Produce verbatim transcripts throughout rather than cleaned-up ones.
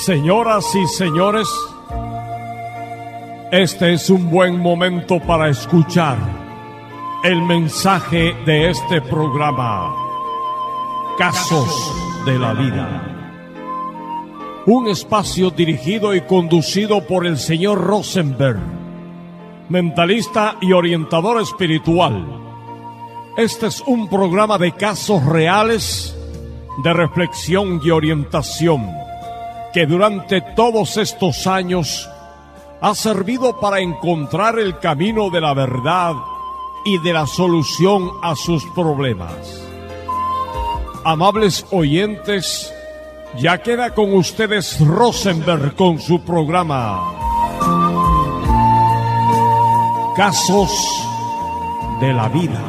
Señoras y señores, este es un buen momento para escuchar el mensaje de este programa, Casos de la Vida. Un espacio dirigido y conducido por el señor Rosenberg, mentalista y orientador espiritual. Este es un programa de casos reales, de reflexión y orientación, que durante todos estos años ha servido para encontrar el camino de la verdad y de la solución a sus problemas. Amables oyentes, ya queda con ustedes Rosenberg con su programa Casos de la Vida.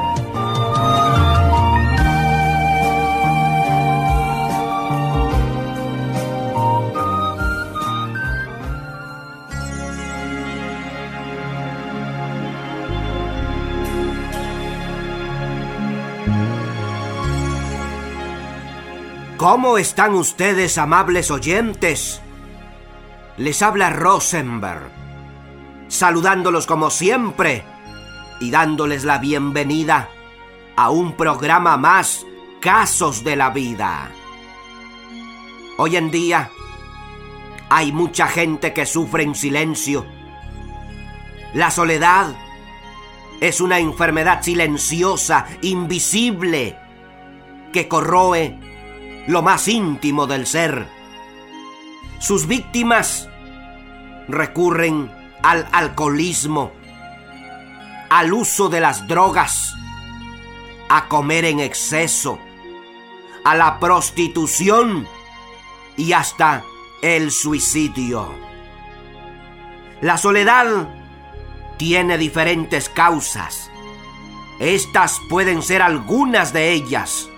¿Cómo están ustedes, amables oyentes? Les habla Rosenberg, saludándolos como siempre y dándoles la bienvenida a un programa más, Casos de la Vida. Hoy en día hay mucha gente que sufre en silencio. La soledad es una enfermedad silenciosa, invisible, que corroe lo más íntimo del ser. Sus víctimas recurren al alcoholismo, al uso de las drogas, a comer en exceso, a la prostitución y hasta el suicidio. La soledad tiene diferentes causas. Estas pueden ser algunas de ellas: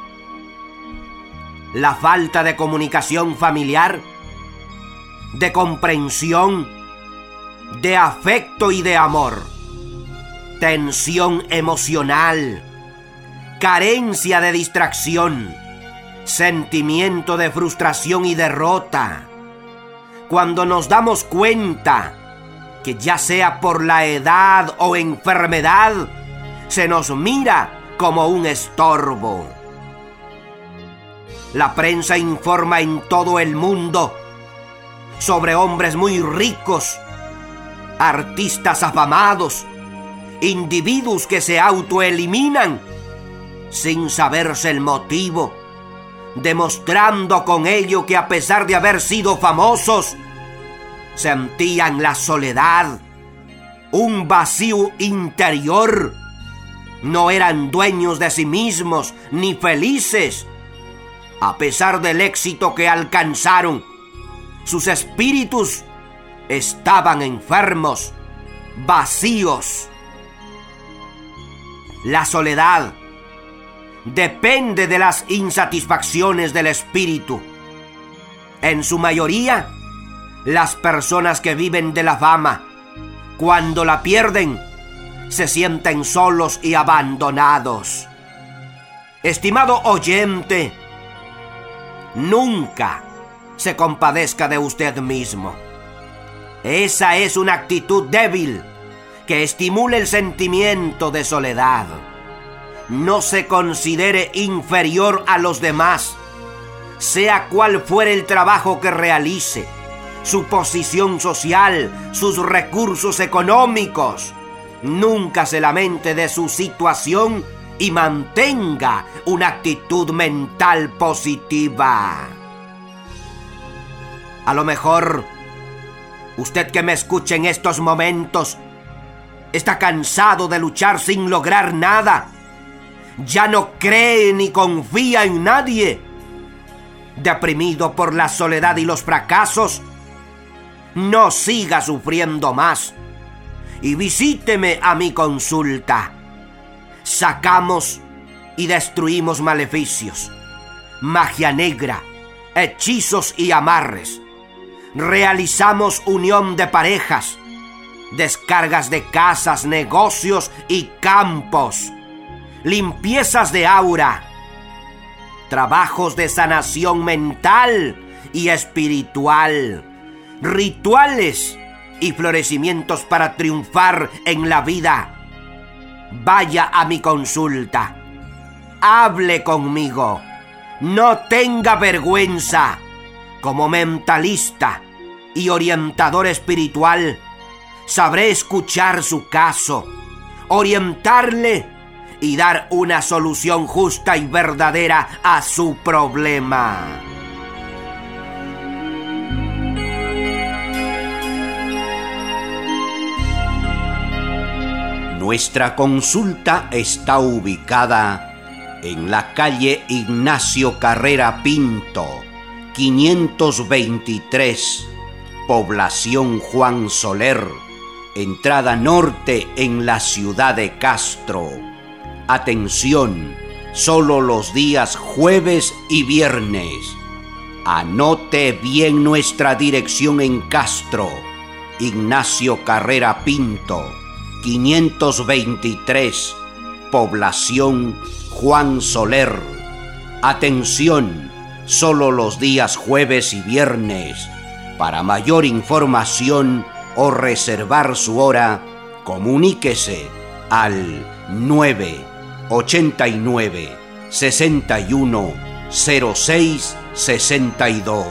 la falta de comunicación familiar, de comprensión, de afecto y de amor, tensión emocional, carencia de distracción, sentimiento de frustración y derrota. Cuando nos damos cuenta que, ya sea por la edad o enfermedad, se nos mira como un estorbo. La prensa informa en todo el mundo sobre hombres muy ricos, artistas afamados, individuos que se autoeliminan sin saberse el motivo, demostrando con ello que, a pesar de haber sido famosos, sentían la soledad, un vacío interior. No eran dueños de sí mismos ni felices. A pesar del éxito que alcanzaron, sus espíritus estaban enfermos, vacíos. La soledad depende de las insatisfacciones del espíritu. En su mayoría, las personas que viven de la fama, cuando la pierden, se sienten solos y abandonados. Estimado oyente, nunca se compadezca de usted mismo. Esa es una actitud débil que estimula el sentimiento de soledad. No se considere inferior a los demás, sea cual fuere el trabajo que realice, su posición social, sus recursos económicos. Nunca se lamente de su situación y mantenga una actitud mental positiva. A lo mejor, usted que me escucha en estos momentos está cansado de luchar sin lograr nada. Ya no cree ni confía en nadie. Deprimido por la soledad y los fracasos, no siga sufriendo más y visíteme a mi consulta. Sacamos y destruimos maleficios, magia negra, hechizos y amarres. Realizamos unión de parejas, descargas de casas, negocios y campos, limpiezas de aura, trabajos de sanación mental y espiritual, rituales y florecimientos para triunfar en la vida, vaya a mi consulta, hable conmigo, no tenga vergüenza. Como mentalista y orientador espiritual, sabré escuchar su caso, orientarle y dar una solución justa y verdadera a su problema. Nuestra consulta está ubicada en la calle Ignacio Carrera Pinto, quinientos veintitrés, población Juan Soler, entrada norte en la ciudad de Castro. Atención, solo los días jueves y viernes. Anote bien nuestra dirección en Castro, Ignacio Carrera Pinto, quinientos veintitrés, población Juan Soler. Atención, solo los días jueves y viernes. Para mayor información o reservar su hora, comuníquese al nueve ochenta y nueve, sesenta y uno, cero seis sesenta y dos.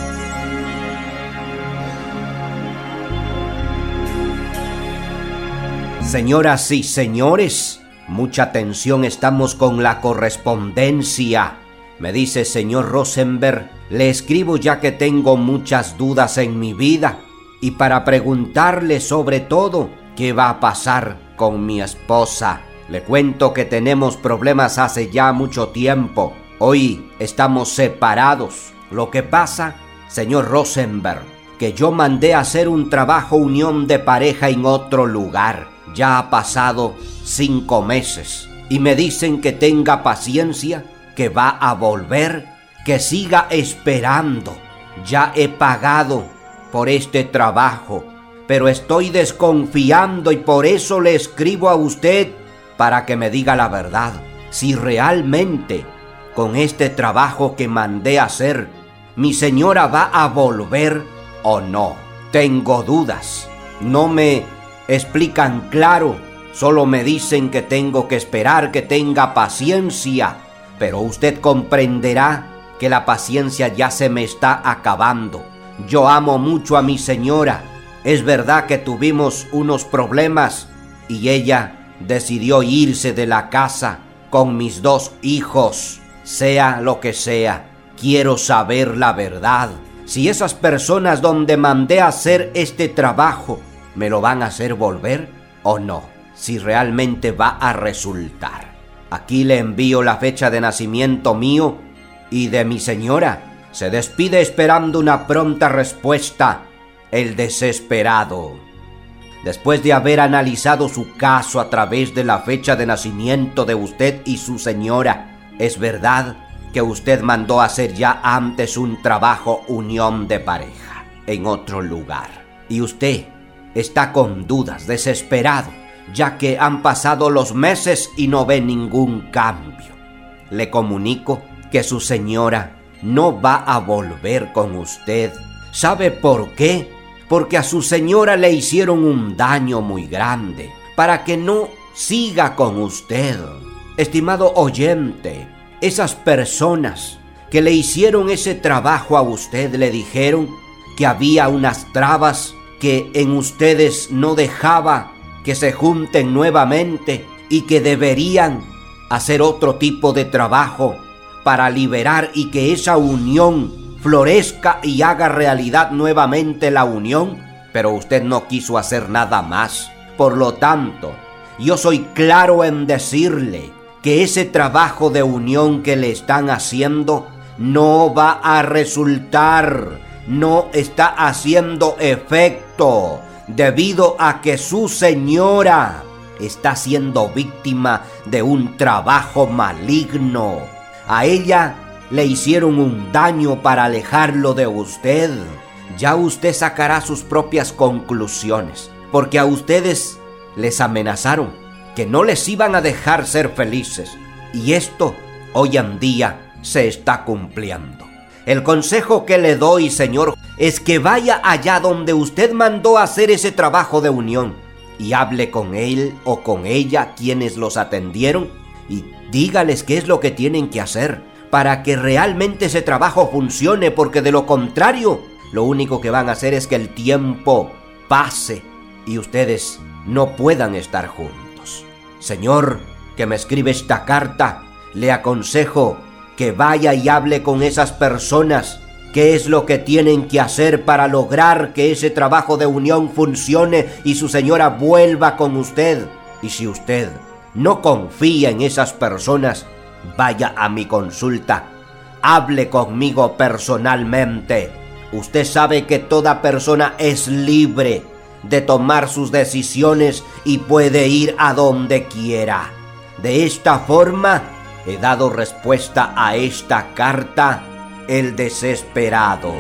Señoras y señores, mucha atención, estamos con la correspondencia. Me dice: señor Rosenberg, le escribo ya que tengo muchas dudas en mi vida y para preguntarle sobre todo qué va a pasar con mi esposa. Le cuento que tenemos problemas hace ya mucho tiempo. Hoy estamos separados. Lo que pasa, señor Rosenberg, que yo mandé a hacer un trabajo unión de pareja en otro lugar. Ya ha pasado cinco meses y me dicen que tenga paciencia, que va a volver, que siga esperando. Ya he pagado por este trabajo, pero estoy desconfiando y por eso le escribo a usted para que me diga la verdad. Si realmente con este trabajo que mandé a hacer, mi señora va a volver o no. Tengo dudas. No me explican claro, solo me dicen que tengo que esperar, que tenga paciencia. Pero usted comprenderá que la paciencia ya se me está acabando. Yo amo mucho a mi señora. Es verdad que tuvimos unos problemas y ella decidió irse de la casa con mis dos hijos. Sea lo que sea, quiero saber la verdad. Si esas personas donde mandé a hacer este trabajo me lo van a hacer volver o no. Si realmente va a resultar. Aquí le envío la fecha de nacimiento mío y de mi señora. Se despide esperando una pronta respuesta, el desesperado. Después de haber analizado su caso a través de la fecha de nacimiento de usted y su señora, ¿es verdad que usted mandó a hacer ya antes un trabajo unión de pareja en otro lugar? Y usted está con dudas, desesperado, ya que han pasado los meses y no ve ningún cambio. Le comunico que su señora no va a volver con usted. ¿Sabe por qué? Porque a su señora le hicieron un daño muy grande para que no siga con usted. Estimado oyente, esas personas que le hicieron ese trabajo a usted le dijeron que había unas trabas que en ustedes no dejaba que se junten nuevamente y que deberían hacer otro tipo de trabajo para liberar y que esa unión florezca y haga realidad nuevamente la unión, pero usted no quiso hacer nada más. Por lo tanto, yo soy claro en decirle que ese trabajo de unión que le están haciendo no va a resultar, no está haciendo efecto, debido a que su señora está siendo víctima de un trabajo maligno. A ella le hicieron un daño para alejarlo de usted. Ya usted sacará sus propias conclusiones, porque a ustedes les amenazaron que no les iban a dejar ser felices, y esto hoy en día se está cumpliendo. El consejo que le doy, señor, es que vaya allá donde usted mandó hacer ese trabajo de unión y hable con él o con ella, quienes los atendieron, y dígales qué es lo que tienen que hacer para que realmente ese trabajo funcione, porque de lo contrario, lo único que van a hacer es que el tiempo pase y ustedes no puedan estar juntos. Señor, que me escribe esta carta, le aconsejo que vaya y hable con esas personas qué es lo que tienen que hacer para lograr que ese trabajo de unión funcione y su señora vuelva con usted. Y si usted no confía en esas personas, vaya a mi consulta, hable conmigo personalmente. Usted sabe que toda persona es libre de tomar sus decisiones y puede ir a donde quiera. De esta forma, he dado respuesta a esta carta, El Desesperado.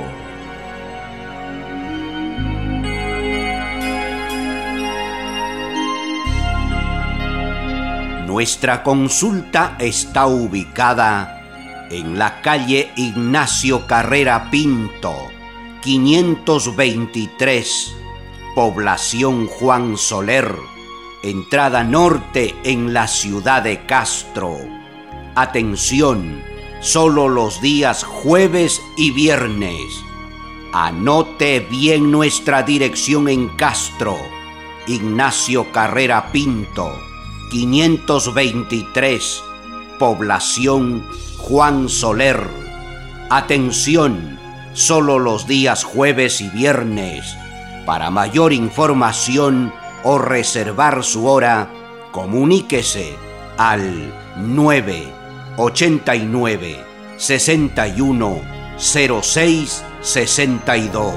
Nuestra consulta está ubicada en la calle Ignacio Carrera Pinto, quinientos veintitrés, población Juan Soler, entrada norte en la ciudad de Castro. Atención, solo los días jueves y viernes. Anote bien nuestra dirección en Castro, Ignacio Carrera Pinto, quinientos veintitrés, población Juan Soler. Atención, solo los días jueves y viernes. Para mayor información o reservar su hora, comuníquese al nueve ochenta y nueve, sesenta y uno, cero seis sesenta y dos.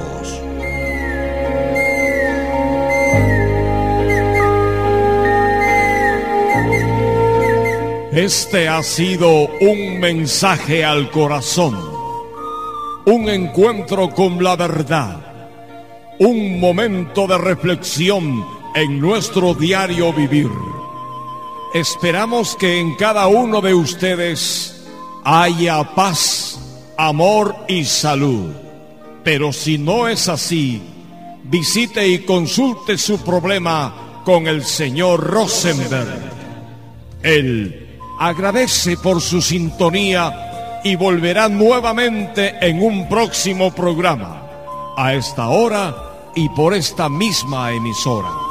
Este ha sido un mensaje al corazón, un encuentro con la verdad, un momento de reflexión en nuestro diario vivir. Esperamos que en cada uno de ustedes haya paz, amor y salud. Pero si no es así, visite y consulte su problema con el señor Rosenberg. Él agradece por su sintonía y volverá nuevamente en un próximo programa, a esta hora y por esta misma emisora.